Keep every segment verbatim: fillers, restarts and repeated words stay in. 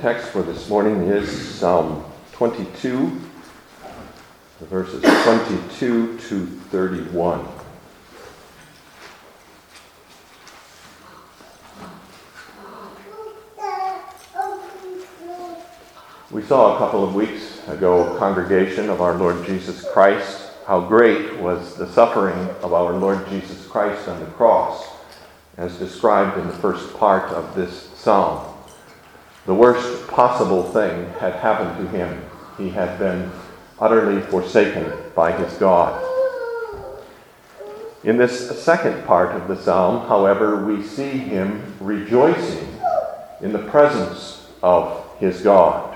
text for this morning is Psalm twenty-two, verses twenty-two to thirty-one. We saw a couple of weeks ago, congregation of our Lord Jesus Christ, how great was the suffering of our Lord Jesus Christ on the cross, as described in the first part of this psalm. The worst possible thing had happened to him. He had been utterly forsaken by his God. In this second part of the psalm, however, we see him rejoicing in the presence of his God.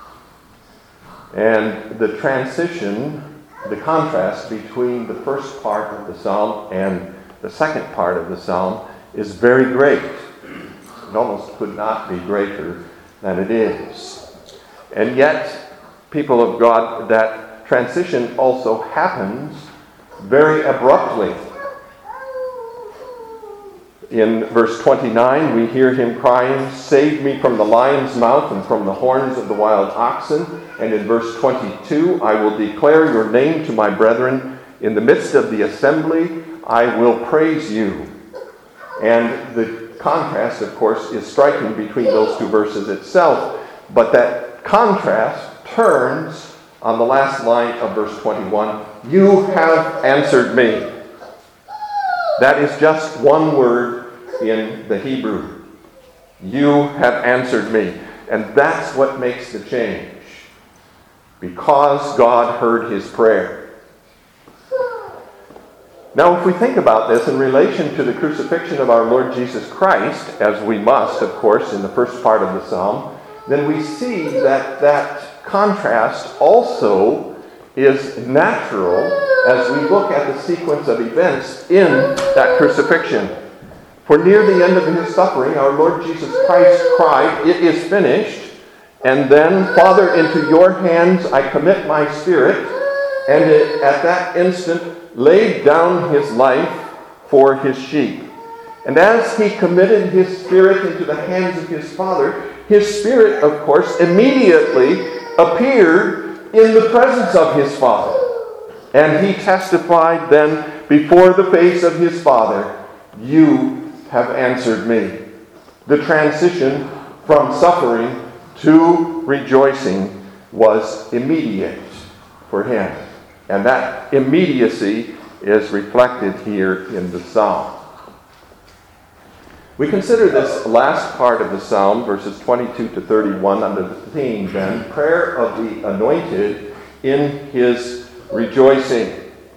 And the transition, the contrast between the first part of the psalm and the second part of the psalm is very great. It almost could not be greater than it is. And yet, people of God, that transition also happens very abruptly. In verse twenty-nine, we hear him crying, "Save me from the lion's mouth and from the horns of the wild oxen." And in verse twenty-two, "I will declare your name to my brethren. In the midst of the assembly, I will praise you." And the contrast, of course, is striking between those two verses itself. But that contrast turns on the last line of verse twenty-one. "You have answered me." That is just one word in the Hebrew. "You have answered me." And that's what makes the change. Because God heard his prayer. Now, if we think about this in relation to the crucifixion of our Lord Jesus Christ, as we must, of course, in the first part of the psalm, then we see that that contrast also is natural as we look at the sequence of events in that crucifixion. For near the end of his suffering, our Lord Jesus Christ cried, "It is finished." And then, "Father, into your hands I commit my spirit." And it, at that instant, laid down his life for his sheep. And as he committed his spirit into the hands of his Father, his spirit, of course, immediately appeared in the presence of his Father. And he testified then before the face of his Father, "You have answered me." The transition from suffering to rejoicing was immediate for him. And that immediacy is reflected here in the psalm. We consider this last part of the psalm, verses twenty-two to thirty-one, under the theme, then, prayer of the anointed in his rejoicing,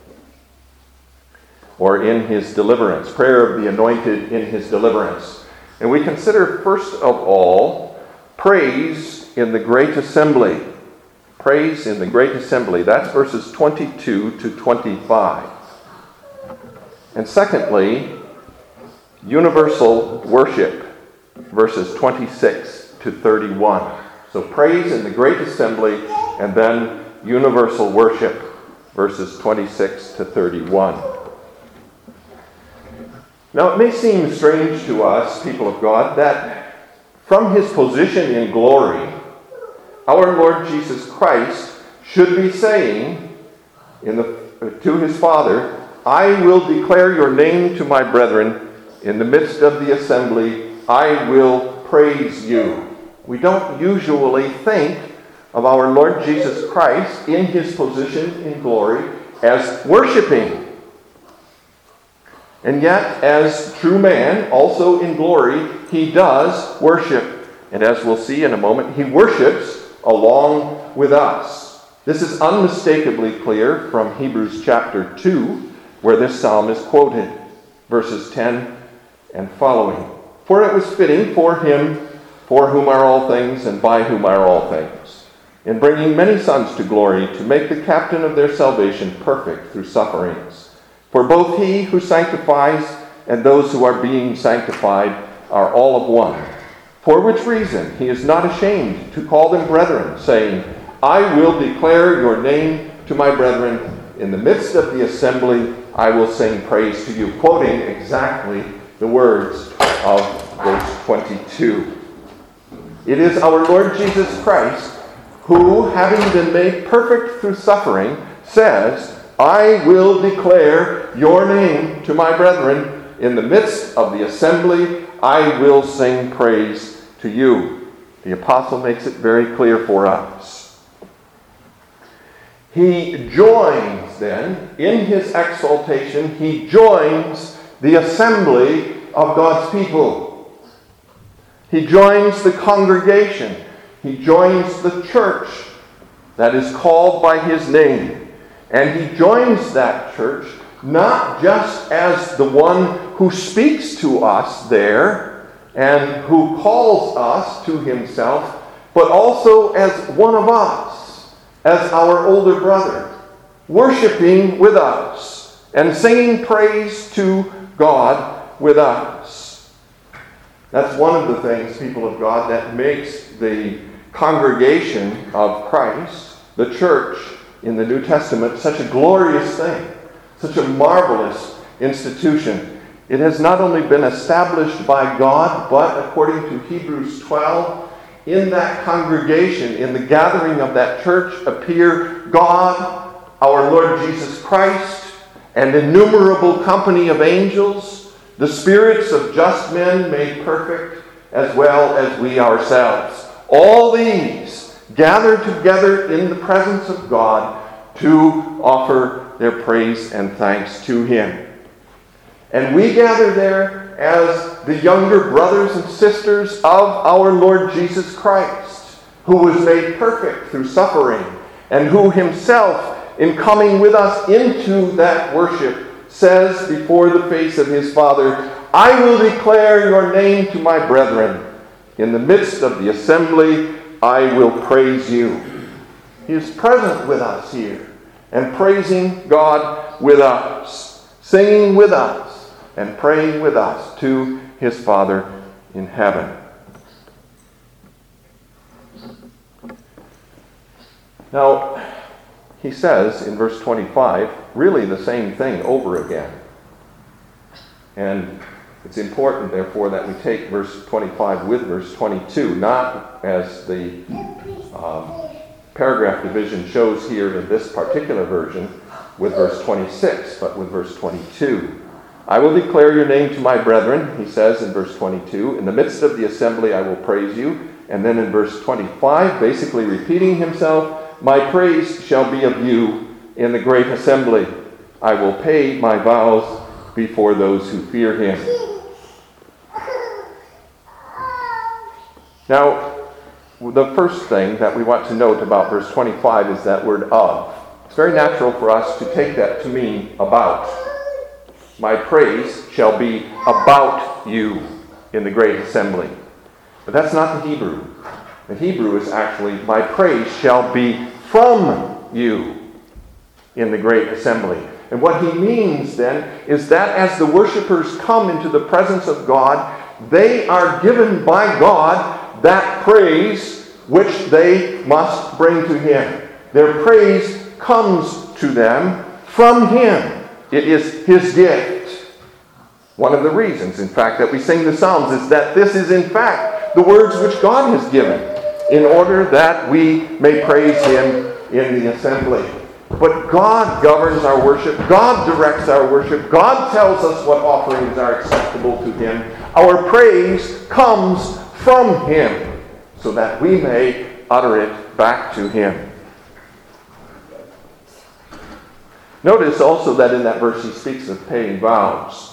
or in his deliverance. Prayer of the anointed in his deliverance. And we consider, first of all, praise in the great assembly. Praise in the great assembly. That's verses twenty-two to twenty-five. And secondly, universal worship, verses twenty-six to thirty-one. So praise in the great assembly, and then universal worship, verses twenty-six to thirty-one. Now, it may seem strange to us, people of God, that from his position in glory, our Lord Jesus Christ should be saying in the, to his Father, "I will declare your name to my brethren. In the midst of the assembly, I will praise you." We don't usually think of our Lord Jesus Christ in his position in glory as worshiping. And yet, as true man, also in glory, he does worship. And as we'll see in a moment, he worships along with us. This is unmistakably clear from Hebrews chapter two, where this psalm is quoted, verses ten and following. "For it was fitting for him, for whom are all things, and by whom are all things, in bringing many sons to glory, to make the captain of their salvation perfect through sufferings. For both he who sanctifies and those who are being sanctified are all of one. For which reason he is not ashamed to call them brethren, saying, I will declare your name to my brethren. In the midst of the assembly, I will sing praise to you." Quoting exactly the words of verse twenty-two. It is our Lord Jesus Christ who, having been made perfect through suffering, says, I will declare your name to my brethren. In the midst of the assembly, I will sing praise to you. The apostle makes it very clear for us. He joins then, in his exaltation, he joins the assembly of God's people. He joins the congregation. He joins the church that is called by his name. And he joins that church not just as the one who speaks to us there and who calls us to himself, but also as one of us, as our older brother, worshiping with us and singing praise to God with us. That's one of the things, people of God, that makes the congregation of Christ, the church in the New Testament, such a glorious thing, such a marvelous institution. It has not only been established by God, but according to Hebrews twelve, in that congregation, in the gathering of that church, appear God, our Lord Jesus Christ, an innumerable company of angels, the spirits of just men made perfect, as well as we ourselves. All these gather together in the presence of God to offer their praise and thanks to him. And we gather there as the younger brothers and sisters of our Lord Jesus Christ, who was made perfect through suffering, and who himself, in coming with us into that worship, says before the face of his Father, I will declare your name to my brethren. In the midst of the assembly, I will praise you. He is present with us here and praising God with us, singing with us, and praying with us to his Father in heaven. Now, he says in verse twenty-five, really the same thing over again. And it's important, therefore, that we take verse twenty-five with verse twenty-two, not as the um, paragraph division shows here in this particular version with verse twenty-six, but with verse twenty-two. I will declare your name to my brethren, he says in verse twenty-two. In the midst of the assembly I will praise you. And then in verse twenty-five, basically repeating himself, my praise shall be of you in the great assembly. I will pay my vows before those who fear him. Now, the first thing that we want to note about verse twenty-five is that word of. It's very natural for us to take that to mean about. My praise shall be about you in the great assembly. But that's not the Hebrew. The Hebrew is actually, my praise shall be from you in the great assembly. And what he means then is that as the worshipers come into the presence of God, they are given by God that praise which they must bring to him. Their praise comes to them from him. It is his gift. One of the reasons, in fact, that we sing the Psalms is that this is, in fact, the words which God has given in order that we may praise him in the assembly. But God governs our worship. God directs our worship. God tells us what offerings are acceptable to him. Our praise comes from him so that we may utter it back to him. Notice also that in that verse he speaks of paying vows.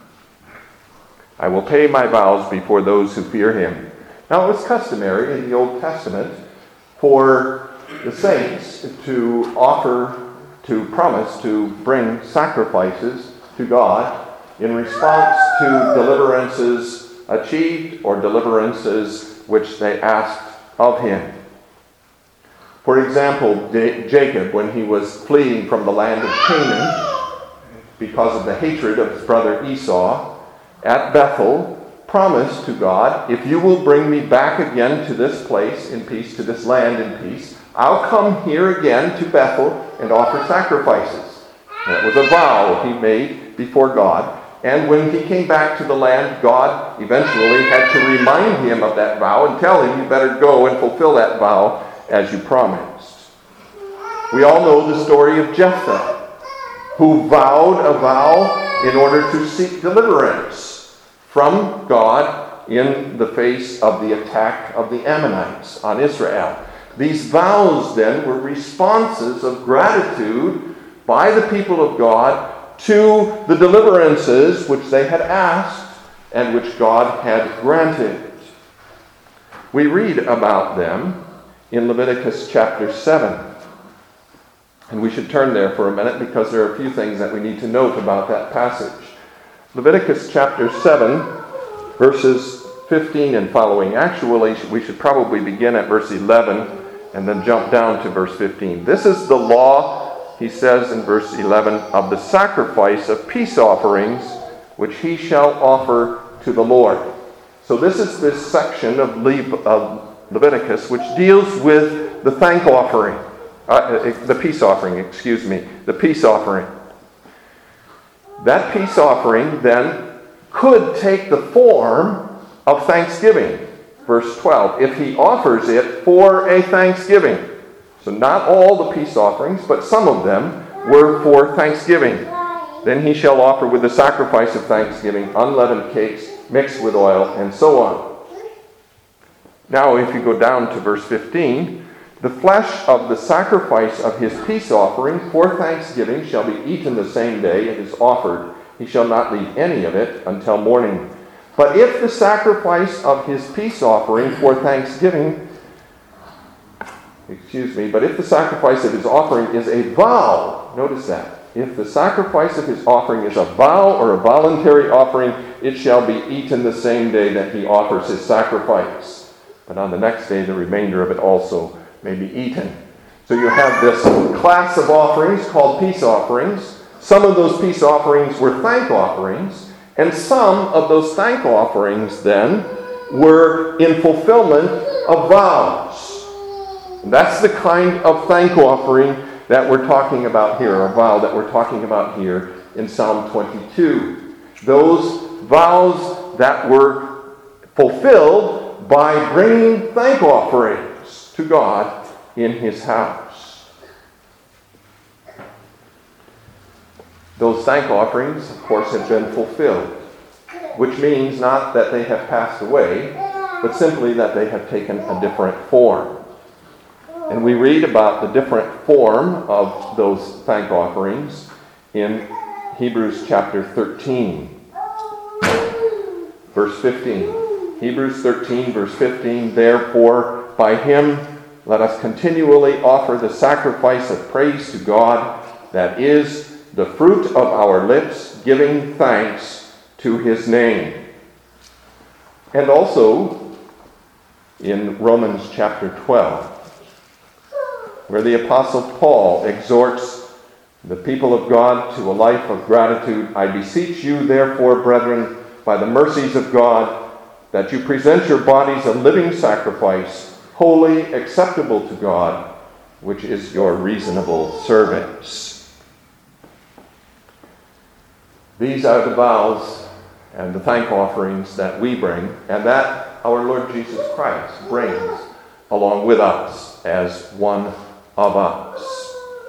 I will pay my vows before those who fear him. Now it was customary in the Old Testament for the saints to offer, to promise to bring sacrifices to God in response to deliverances achieved or deliverances which they asked of him. For example, Jacob, when he was fleeing from the land of Canaan because of the hatred of his brother Esau, at Bethel, promised to God, if you will bring me back again to this place in peace, to this land in peace, I'll come here again to Bethel and offer sacrifices. And it was a vow he made before God. And when he came back to the land, God eventually had to remind him of that vow and tell him, you better go and fulfill that vow as you promised. We all know the story of Jephthah, who vowed a vow in order to seek deliverance from God in the face of the attack of the Ammonites on Israel. These vows then were responses of gratitude by the people of God to the deliverances which they had asked and which God had granted. We read about them in Leviticus chapter seven. And we should turn there for a minute because there are a few things that we need to note about that passage. Leviticus chapter seven, verses fifteen and following. Actually, we should probably begin at verse eleven and then jump down to verse fifteen. This is the law, he says in verse eleven, of the sacrifice of peace offerings, which he shall offer to the Lord. So this is this section of, Le- of Leviticus which deals with the thank offering, uh, the peace offering, excuse me, the peace offering. That peace offering then could take the form of thanksgiving. Verse twelve, if he offers it for a thanksgiving. So not all the peace offerings, but some of them were for thanksgiving. Then he shall offer with the sacrifice of thanksgiving unleavened cakes mixed with oil, and so on. Now if you go down to verse fifteen, the flesh of the sacrifice of his peace offering for thanksgiving shall be eaten the same day it is offered. He shall not leave any of it until morning. But if the sacrifice of his peace offering for thanksgiving, excuse me, but if the sacrifice of his offering is a vow, notice that, if the sacrifice of his offering is a vow or a voluntary offering, it shall be eaten the same day that he offers his sacrifice. But on the next day, the remainder of it also may be eaten. So you have this class of offerings called peace offerings. Some of those peace offerings were thank offerings, and some of those thank offerings then were in fulfillment of vows. And that's the kind of thank offering that we're talking about here, or vow that we're talking about here in Psalm twenty-two. Those vows that were fulfilled by bringing thank offerings to God in his house. Those thank offerings, of course, have been fulfilled, which means not that they have passed away, but simply that they have taken a different form. And we read about the different form of those thank offerings in Hebrews chapter thirteen, verse fifteen. Hebrews thirteen, verse fifteen, therefore, by him let us continually offer the sacrifice of praise to God, that is the fruit of our lips, giving thanks to his name. And also in Romans chapter twelve, where the Apostle Paul exhorts the people of God to a life of gratitude. I beseech you, therefore, brethren, by the mercies of God, that you present your bodies a living sacrifice, holy, acceptable to God, which is your reasonable service. These are the vows and the thank offerings that we bring, and that our Lord Jesus Christ brings along with us as one of us.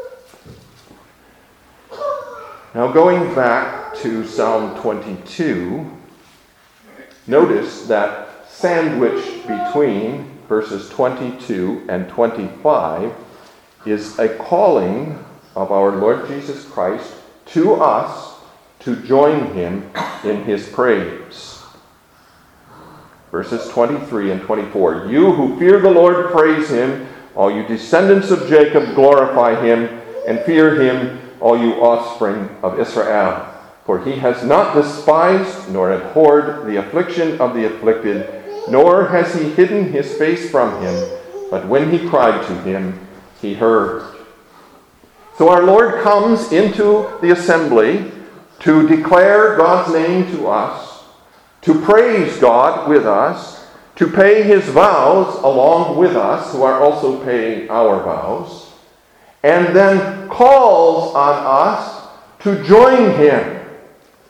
Now, going back to Psalm twenty-two, notice that sandwiched between verses twenty-two and twenty-five is a calling of our Lord Jesus Christ to us to join him in his praise. Verses twenty-three and twenty-four, you who fear the Lord, praise him. All you descendants of Jacob, glorify him, and fear him, all you offspring of Israel. For he has not despised nor abhorred the affliction of the afflicted, nor has he hidden his face from him, but when he cried to him, he heard. So our Lord comes into the assembly to declare God's name to us, to praise God with us, to pay his vows along with us, who are also paying our vows, and then calls on us to join him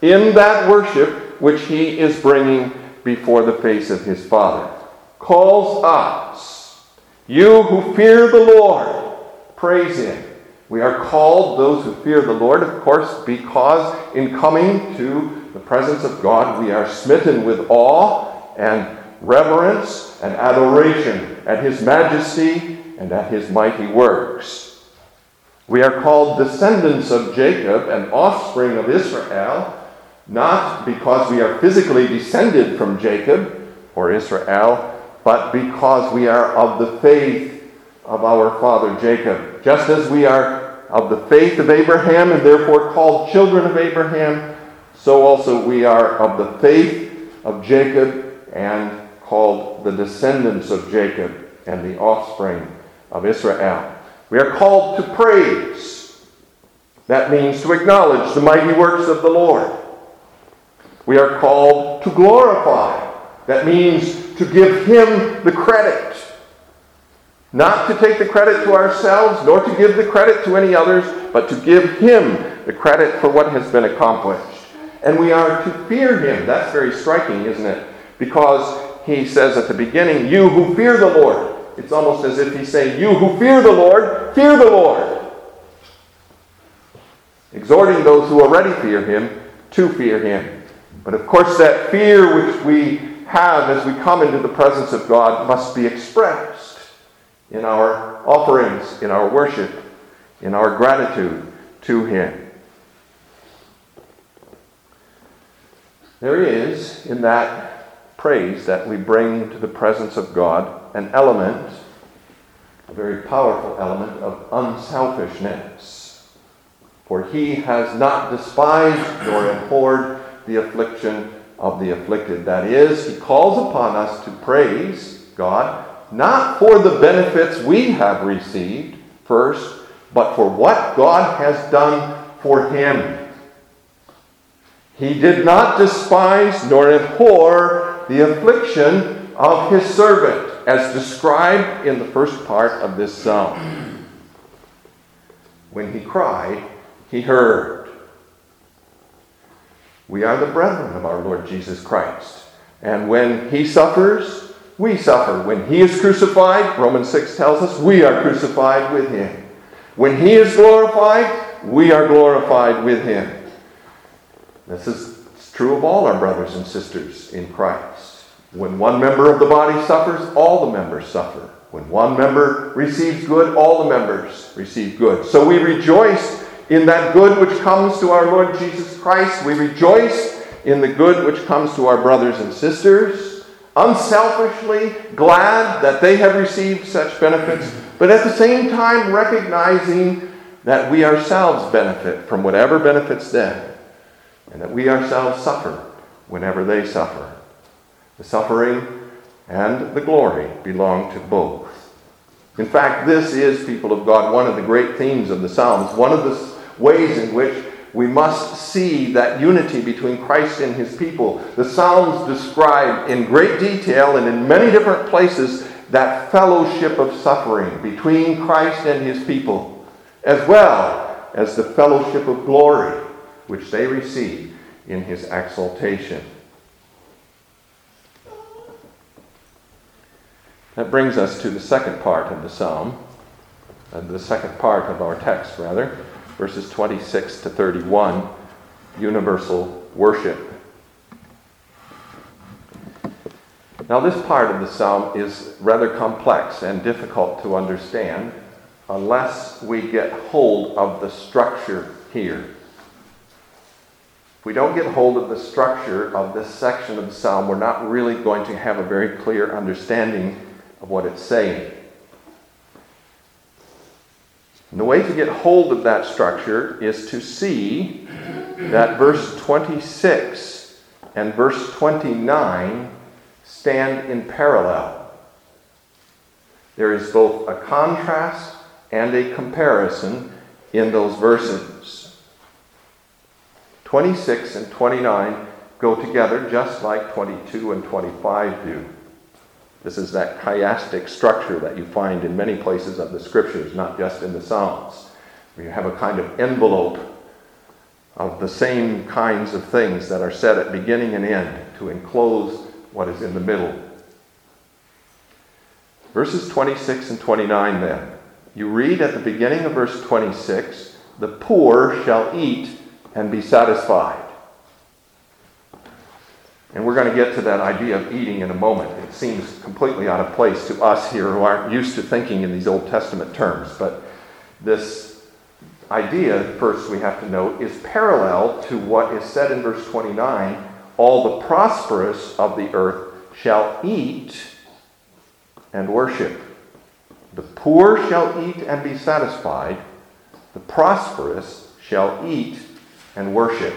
in that worship which he is bringing before the face of his Father. Calls us, you who fear the Lord, praise him. We are called, those who fear the Lord, of course, because in coming to the presence of God, we are smitten with awe and reverence and adoration at his majesty and at his mighty works. We are called descendants of Jacob and offspring of Israel, not because we are physically descended from Jacob or Israel, but because we are of the faith of our father Jacob. Just as we are of the faith of Abraham and therefore called children of Abraham, so also we are of the faith of Jacob and called the descendants of Jacob and the offspring of Israel. We are called to praise. That means to acknowledge the mighty works of the Lord. We are called to glorify. That means to give him the credit. Not to take the credit to ourselves, nor to give the credit to any others, but to give him the credit for what has been accomplished. And we are to fear him. That's very striking, isn't it? Because he says at the beginning, you who fear the Lord. It's almost as if he's saying, you who fear the Lord, fear the Lord. Exhorting those who already fear him to fear him. But of course that fear which we have as we come into the presence of God must be expressed in our offerings, in our worship, in our gratitude to him. There is, in that praise that we bring to the presence of God, an element, a very powerful element of unselfishness. For he has not despised nor abhorred the affliction of the afflicted. That is, he calls upon us to praise God, not for the benefits we have received first, but for what God has done for him. He did not despise nor abhor the affliction of his servant, as described in the first part of this psalm. When he cried, he heard. We are the brethren of our Lord Jesus Christ. And when he suffers, we suffer. When he is crucified, Romans six tells us, we are crucified with him. When he is glorified, we are glorified with him. This is true of all our brothers and sisters in Christ. When one member of the body suffers, all the members suffer. When one member receives good, all the members receive good. So we rejoice in that good which comes to our Lord Jesus Christ. We rejoice in the good which comes to our brothers and sisters, unselfishly glad that they have received such benefits, but at the same time recognizing that we ourselves benefit from whatever benefits them, and that we ourselves suffer whenever they suffer. The suffering and the glory belong to both. In fact, this is, people of God, one of the great themes of the Psalms, one of the ways in which we must see that unity between Christ and his people. The Psalms describe in great detail and in many different places that fellowship of suffering between Christ and his people, as well as the fellowship of glory which they receive in his exaltation. That brings us to the second part of the psalm, uh, the second part of our text, rather, verses twenty-six to thirty-one, universal worship. Now, this part of the psalm is rather complex and difficult to understand unless we get hold of the structure here. If we don't get hold of the structure of this section of the psalm, we're not really going to have a very clear understanding of what it's saying. And the way to get hold of that structure is to see that verse twenty-six and verse twenty-nine stand in parallel. There is both a contrast and a comparison in those verses. twenty-six and twenty-nine go together just like twenty-two and twenty-five do. This is that chiastic structure that you find in many places of the Scriptures, not just in the Psalms, where you have a kind of envelope of the same kinds of things that are said at beginning and end to enclose what is in the middle. Verses twenty-six and twenty-nine then. You read at the beginning of verse twenty-six, "The poor shall eat and be satisfied." And we're going to get to that idea of eating in a moment. It seems completely out of place to us here who aren't used to thinking in these Old Testament terms. But this idea, first we have to note, is parallel to what is said in verse twenty-nine, "All the prosperous of the earth shall eat and worship." The poor shall eat and be satisfied. The prosperous shall eat and worship.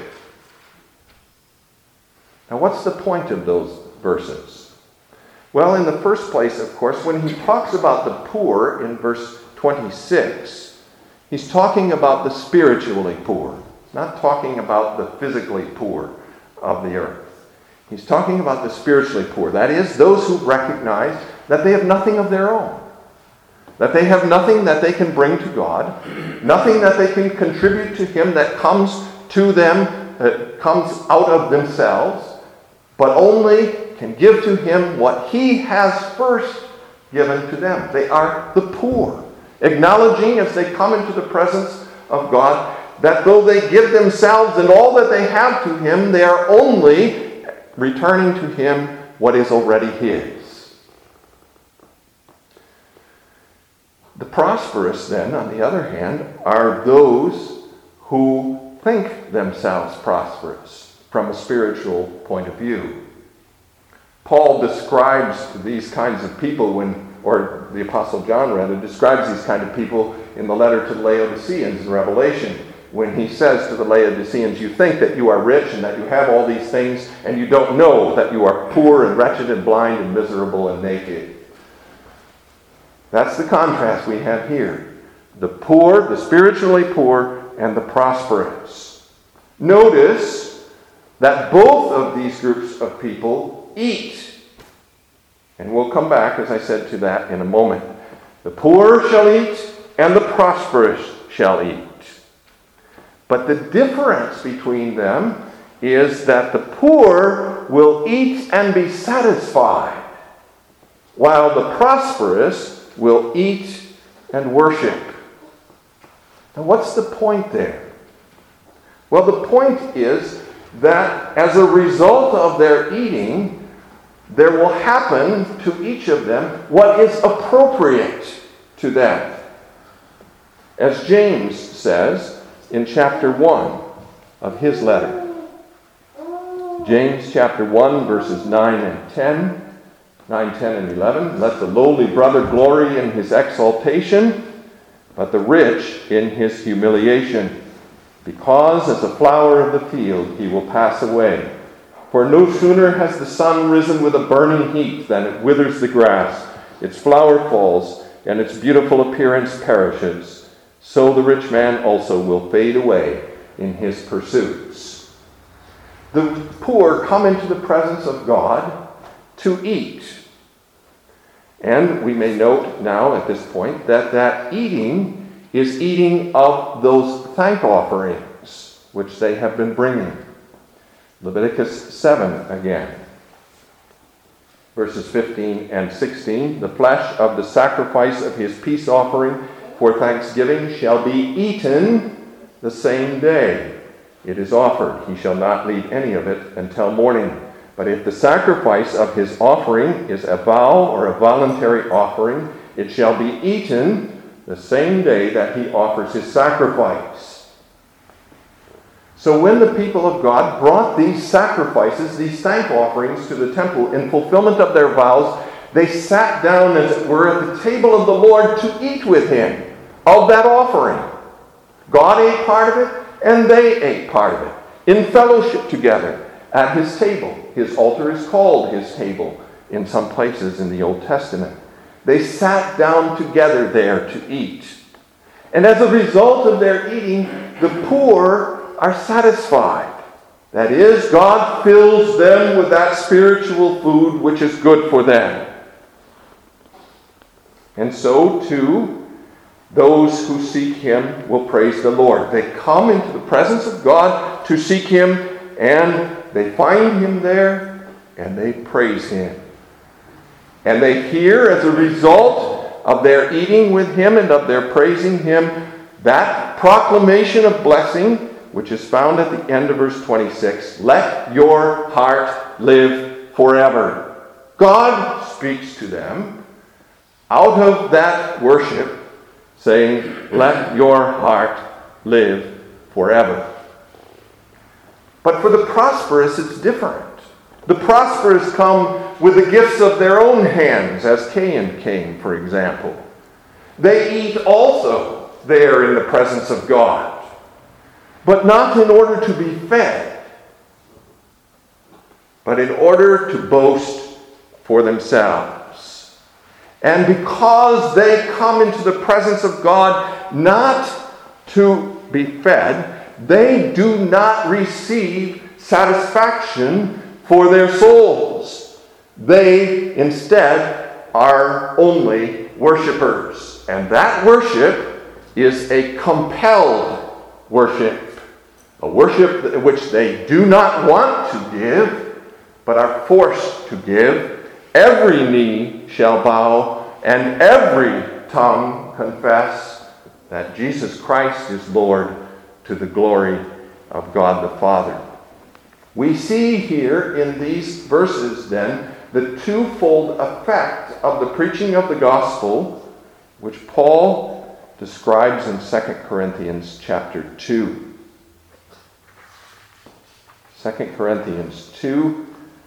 Now, what's the point of those verses? Well, in the first place, of course, when he talks about the poor in verse twenty-six, he's talking about the spiritually poor, not talking about the physically poor of the earth. He's talking about the spiritually poor. That is, those who recognize that they have nothing of their own. That they have nothing that they can bring to God, nothing that they can contribute to Him that comes to them, that comes out of themselves, but only can give to Him what He has first given to them. They are the poor, acknowledging as they come into the presence of God that though they give themselves and all that they have to Him, they are only returning to Him what is already His. The prosperous, then, on the other hand, are those who think themselves prosperous from a spiritual point of view. Paul describes these kinds of people when, or the Apostle John rather, describes these kind of people in the letter to the Laodiceans in Revelation, when he says to the Laodiceans, "You think that you are rich and that you have all these things, and you don't know that you are poor and wretched and blind and miserable and naked." That's the contrast we have here. The poor, the spiritually poor, and the prosperous. Notice that both of these groups of people eat. And we'll come back, as I said, to that in a moment. The poor shall eat, and the prosperous shall eat. But the difference between them is that the poor will eat and be satisfied, while the prosperous will eat and worship. Now, what's the point there? Well, the point is that as a result of their eating, there will happen to each of them what is appropriate to them. As James says in chapter one of his letter. James chapter one, verses nine and ten. nine, ten, and eleven. "Let the lowly brother glory in his exaltation, but the rich in his humiliation. Because as a flower of the field he will pass away. For no sooner has the sun risen with a burning heat than it withers the grass, its flower falls, and its beautiful appearance perishes. So the rich man also will fade away in his pursuits." The poor come into the presence of God to eat. And we may note now at this point that that eating is eating of those thank offerings which they have been bringing. Leviticus seven again. Verses fifteen and sixteen. "The flesh of the sacrifice of his peace offering for thanksgiving shall be eaten the same day it is offered. He shall not leave any of it until morning. But if the sacrifice of his offering is a vow or a voluntary offering, it shall be eaten the same day that he offers his sacrifice." So when the people of God brought these sacrifices, these thank offerings to the temple in fulfillment of their vows, they sat down, as it were, at the table of the Lord to eat with him of that offering. God ate part of it, and they ate part of it, in fellowship together at his table. His altar is called his table in some places in the Old Testament. They sat down together there to eat. And as a result of their eating, the poor are satisfied. That is, God fills them with that spiritual food which is good for them. And so, too, Those who seek him will praise the Lord. They come into the presence of God to seek him, and they find him there, and they praise him. And they hear, as a result of their eating with him and of their praising him, that proclamation of blessing, which is found at the end of verse twenty-six, let your heart live forever. God speaks to them out of that worship, saying, let your heart live forever. But for the prosperous, it's different. The prosperous come with the gifts of their own hands, as Cain came, for example. They eat also there in the presence of God, but not in order to be fed, but in order to boast for themselves. And because they come into the presence of God not to be fed, they do not receive satisfaction for their souls. They instead are only worshipers. And that worship is a compelled worship. A worship which they do not want to give, but are forced to give. Every knee shall bow, and every tongue confess that Jesus Christ is Lord, to the glory of God the Father. We see here in these verses, then, the twofold effect of the preaching of the gospel, which Paul describes in Second Corinthians chapter two. Second Corinthians two,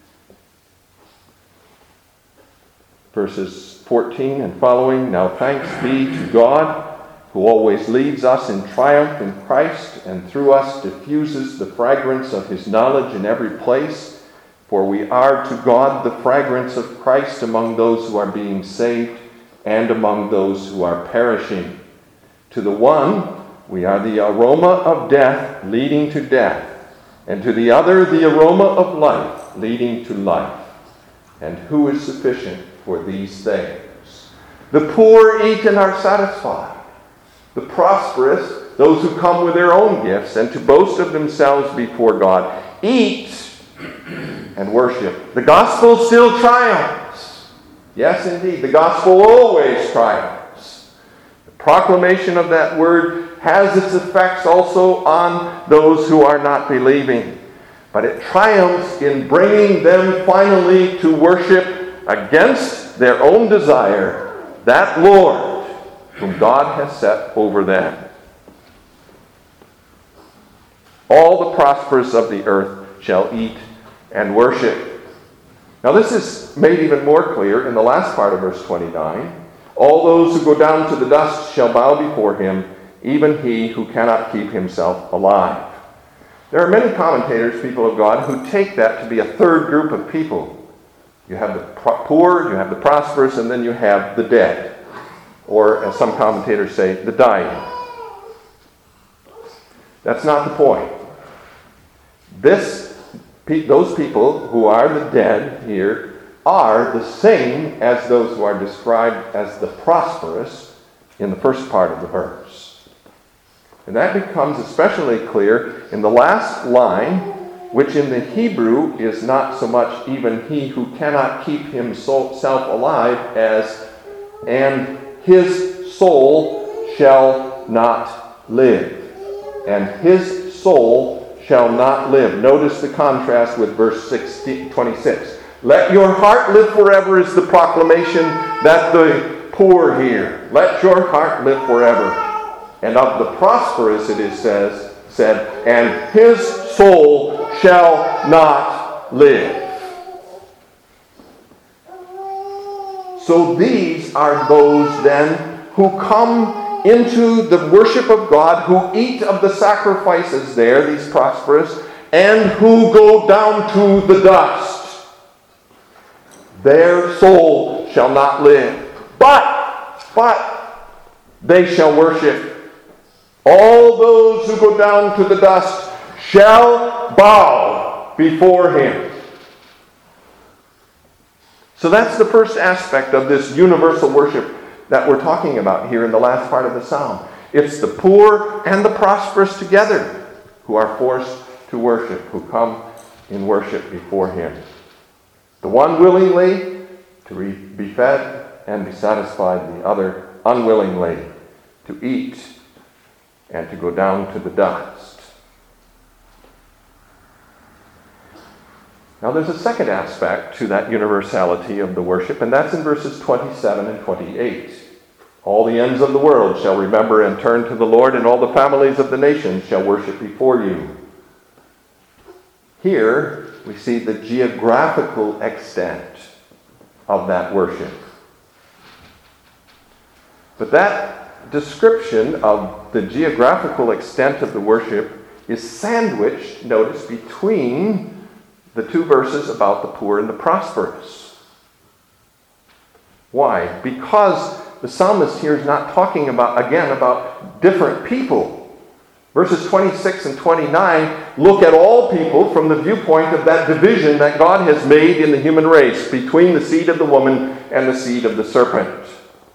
verses fourteen and following. Now thanks be to God, who always leads us in triumph in Christ, and through us diffuses the fragrance of his knowledge in every place. For we are to God the fragrance of Christ among those who are being saved and among those who are perishing. To the one, we are the aroma of death leading to death, and to the other, the aroma of life leading to life. And who is sufficient for these things? The poor eat and are satisfied. The prosperous, those who come with their own gifts and to boast of themselves before God, eat and worship. The gospel still triumphs. Yes, indeed, the gospel always triumphs. The proclamation of that word has its effects also on those who are not believing. But it triumphs in bringing them finally to worship against their own desire that Lord whom God has set over them. All the prosperous of the earth shall eat and worship. Now this is made even more clear in the last part of verse twenty-nine. All those who go down to the dust shall bow before him, even he who cannot keep himself alive. There are many commentators, people of God, who take that to be a third group of people. You have the poor, you have the prosperous, and then you have the dead. Or, as some commentators say, the dying. That's not the point. This, those people who are the dead here are the same as those who are described as the prosperous in the first part of the verse. And that becomes especially clear in the last line, which in the Hebrew is not so much even he who cannot keep himself alive as and his soul shall not live. And his soul shall not live. Notice the contrast with verse twenty-six. Let your heart live forever is the proclamation that the poor hear. Let your heart live forever. And of the prosperous it is says, said, and his soul shall not live. So these are those then who come into the worship of God, who eat of the sacrifices there, these prosperous, and who go down to the dust. Their soul shall not live, but, but they shall worship. All those who go down to the dust shall bow before him. So that's the first aspect of this universal worship that we're talking about here in the last part of the psalm. It's the poor and the prosperous together who are forced to worship, who come in worship before him. The one willingly to re- be fed and be satisfied, the other unwillingly to eat and to go down to the dust. Now there's a second aspect to that universality of the worship, and that's in verses twenty-seven and twenty-eight. All the ends of the world shall remember and turn to the Lord, and all the families of the nations shall worship before you. Here we see the geographical extent of that worship. But that description of the geographical extent of the worship is sandwiched, notice, between the two verses about the poor and the prosperous. Why? Because the psalmist here is not talking about, again, about different people. Verses twenty-six and twenty-nine look at all people from the viewpoint of that division that God has made in the human race between the seed of the woman and the seed of the serpent.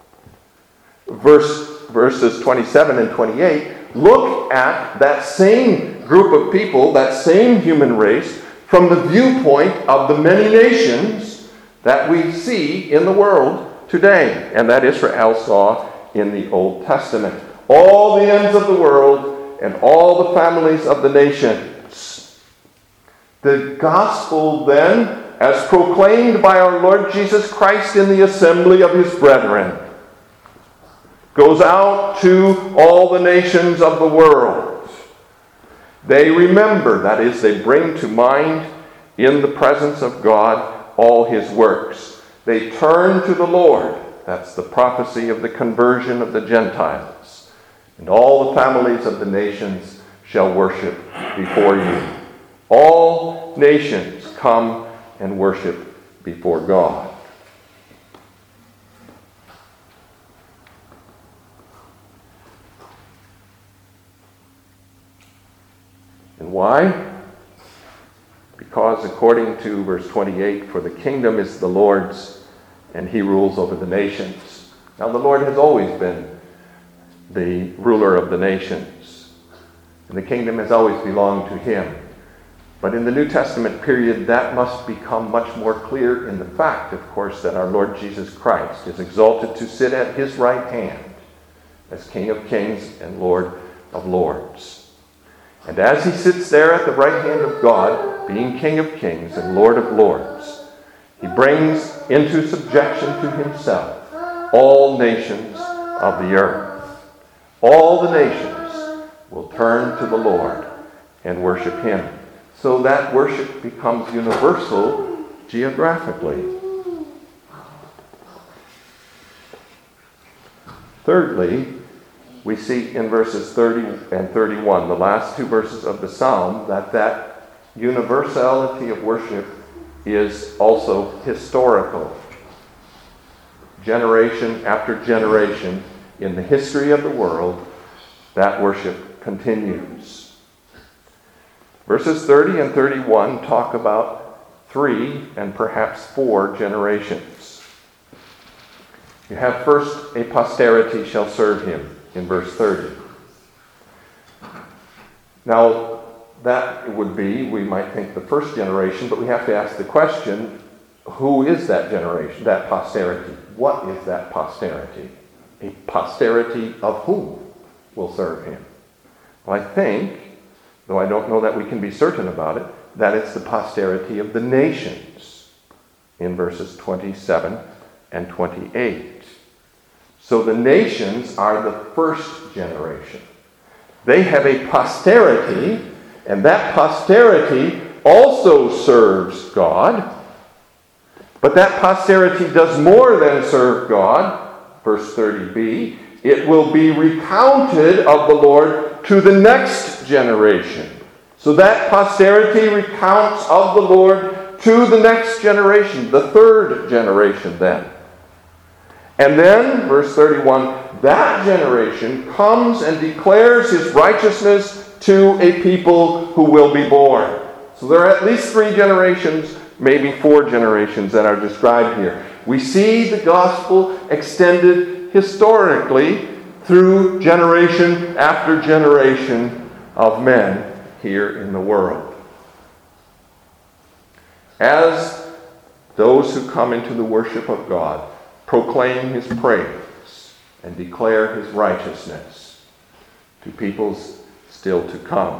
Verse, verses twenty-seven and twenty-eight look at that same group of people, that same human race, from the viewpoint of the many nations that we see in the world today, and that Israel saw in the Old Testament. All the ends of the world and all the families of the nations. The gospel then, as proclaimed by our Lord Jesus Christ in the assembly of his brethren, goes out to all the nations of the world. They remember, that is, they bring to mind in the presence of God all his works. They turn to the Lord. That's the prophecy of the conversion of the Gentiles. And all the families of the nations shall worship before you. All nations come and worship before God. And why? Because according to verse twenty-eight, for the kingdom is the Lord's, and he rules over the nations. Now the Lord has always been the ruler of the nations, and the kingdom has always belonged to him. But in the New Testament period, that must become much more clear in the fact, of course, that our Lord Jesus Christ is exalted to sit at his right hand as King of kings and Lord of lords. And as he sits there at the right hand of God, being King of kings and Lord of lords, he brings into subjection to himself all nations of the earth. All the nations will turn to the Lord and worship him. So that worship becomes universal geographically. Thirdly, we see in verses thirty and thirty-one, the last two verses of the psalm, that that universality of worship is also historical. Generation after generation, in the history of the world, that worship continues. Verses thirty and thirty-one talk about three and perhaps four generations. You have first, a posterity shall serve him, in verse thirty. Now, that would be, we might think, the first generation, but we have to ask the question, who is that generation, that posterity? What is that posterity? A posterity of whom will serve him? Well, I think, though I don't know that we can be certain about it, that it's the posterity of the nations in verses twenty-seven and twenty-eight. So the nations are the first generation. They have a posterity, and that posterity also serves God. But that posterity does more than serve God. Verse thirty b, it will be recounted of the Lord to the next generation. So that posterity recounts of the Lord to the next generation, the third generation then. And then, verse thirty-one, that generation comes and declares his righteousness to a people who will be born. So there are at least three generations, maybe four generations that are described here. We see the gospel extended historically through generation after generation of men here in the world. As those who come into the worship of God proclaim His praise and declare His righteousness to peoples still to come.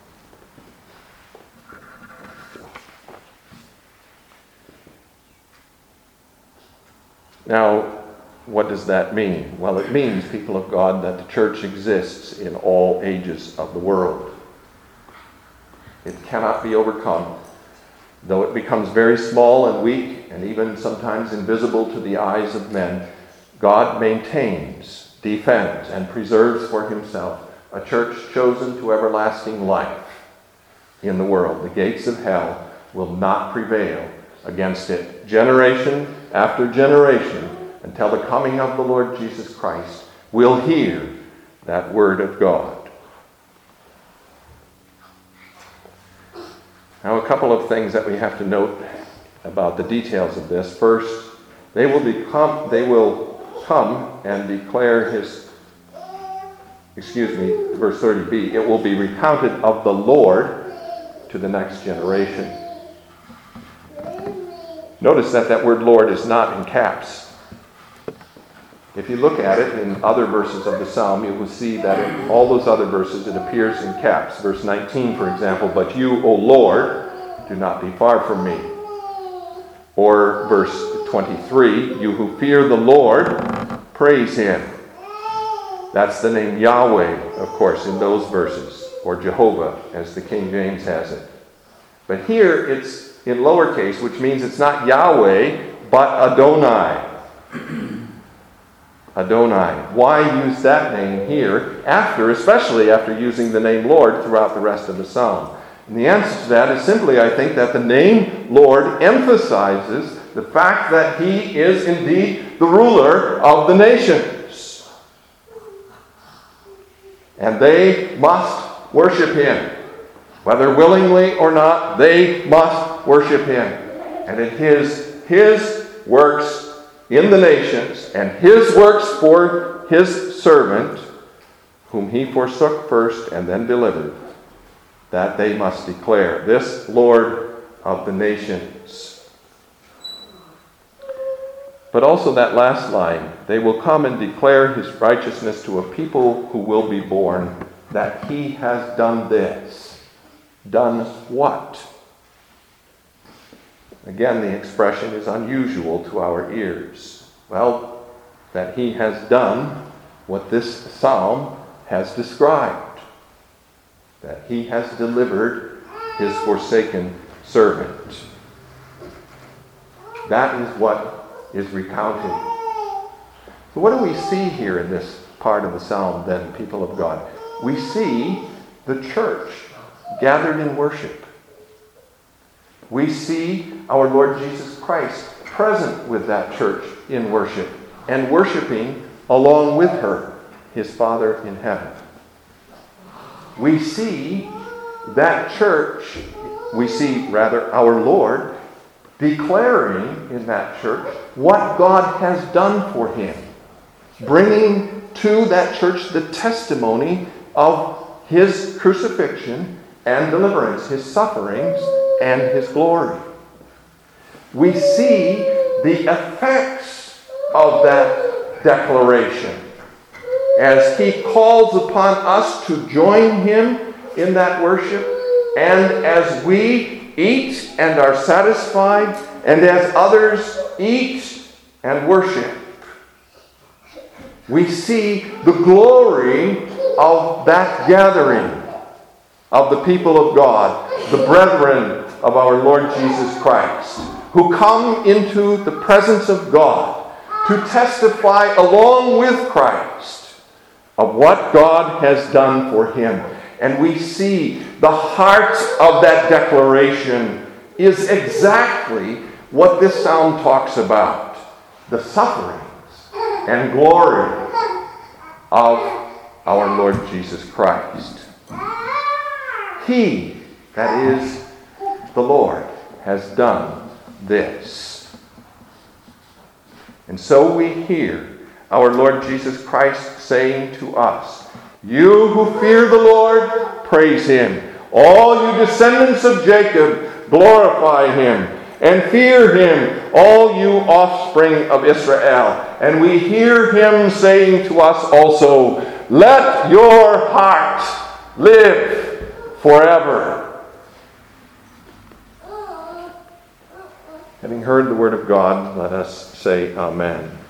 Now, what does that mean? Well, it means, people of God, that the church exists in all ages of the world. It cannot be overcome. Though it becomes very small and weak and even sometimes invisible to the eyes of men, God maintains, defends, and preserves for Himself a church chosen to everlasting life in the world. The gates of hell will not prevail against it, generation after generation, until the coming of the Lord Jesus Christ will hear that word of God. Now, a couple of things that we have to note about the details of this. First, they will become, they will come and declare His, excuse me, verse thirty b, it will be recounted of the Lord to the next generation. Notice that that word Lord is not in caps. If you look at it in other verses of the psalm, you will see that in all those other verses it appears in caps. Verse nineteen, for example, but you, O Lord, do not be far from me. Or verse twenty-three, you who fear the Lord, praise Him. That's the name Yahweh, of course, in those verses, or Jehovah, as the King James has it. But here it's in lowercase, which means it's not Yahweh, but Adonai. Adonai. Why use that name here, after, especially after using the name Lord throughout the rest of the psalm? And the answer to that is simply, I think, that the name Lord emphasizes the fact that He is indeed the ruler of the nations. And they must worship Him. Whether willingly or not, they must worship Him. And in His, His works in the nations, and His works for His servant, whom He forsook first and then delivered, that they must declare, this Lord of the nations. But also that last line, they will come and declare His righteousness to a people who will be born, that He has done this. Done what? Again, the expression is unusual to our ears. Well, that He has done what this psalm has described. That He has delivered His forsaken servant. That is what is recounted. So what do we see here in this part of the psalm then, people of God? We see the church gathered in worship. We see our Lord Jesus Christ present with that church in worship and worshiping along with her, His Father in heaven. We see that church, we see rather our Lord declaring in that church what God has done for Him, bringing to that church the testimony of His crucifixion and deliverance, His sufferings and His glory. We see the effects of that declaration as He calls upon us to join Him in that worship, and as we eat and are satisfied, and as others eat and worship. We see the glory of that gathering of the people of God, the brethren of our Lord Jesus Christ, who come into the presence of God to testify along with Christ of what God has done for him. And we see the heart of that declaration is exactly what this psalm talks about: the sufferings and glory of our Lord Jesus Christ. He, that is the Lord, has done this. And so we hear our Lord Jesus Christ saying to us, "You who fear the Lord, praise him. All you descendants of Jacob, glorify him. And fear him, all you offspring of Israel." And we hear him saying to us also, "Let your heart live forever." Having heard the word of God, let us say amen.